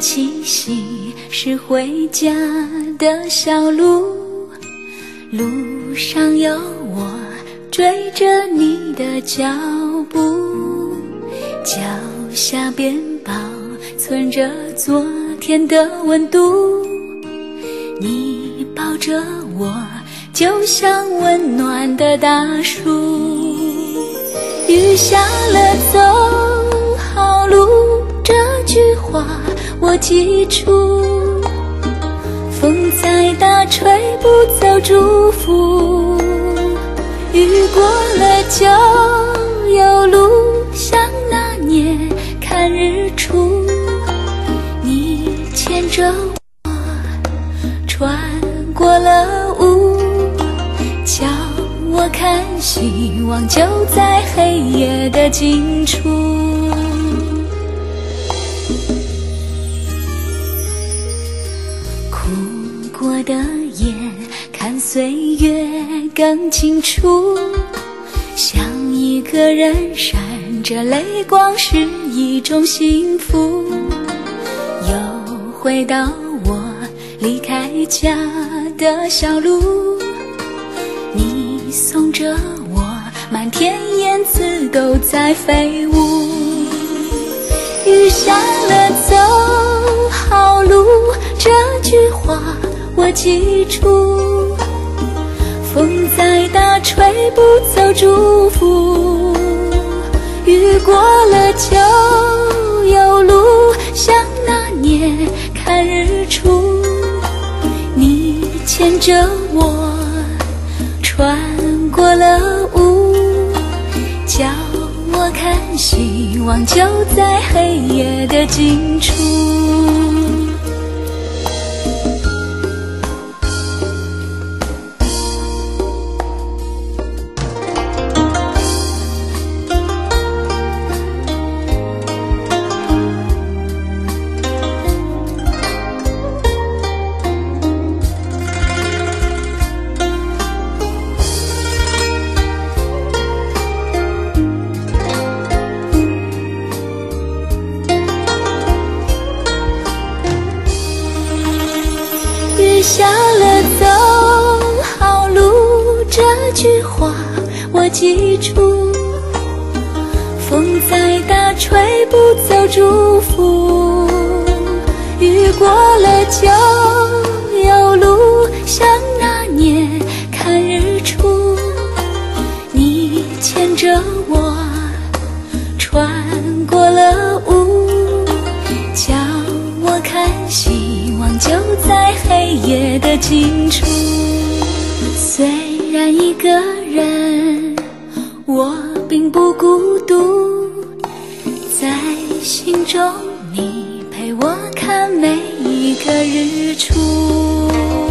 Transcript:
气息是回家的小路，路上有我追着你的脚步，脚下边保存着昨天的温度，你抱着我就像温暖的大树。雨下了走好路，这句话我记住，风再大吹不走祝福，雨过了就有路，像那年看日出，你牵着我穿过了雾，叫我看希望就在黑夜的尽处。哭过的眼看岁月更清楚，像一个人闪着泪光是一种幸福，又回到我离开家的小路，你送着我满天燕子都在飞舞。雨下了走好路，这句话我记住，风再大吹不走祝福，雨过了就有路，像那年看日出，你牵着我穿过了雾，叫我看希望就在黑夜的尽处。雨下了走好路，这句话我记住，风再大吹不走祝福，雨过了就有路，像那年看日出，你牵着我穿过了雾，叫我看希望就在黑夜的尽处。虽然一个人我并不孤独，在心中你陪我看每一个日出。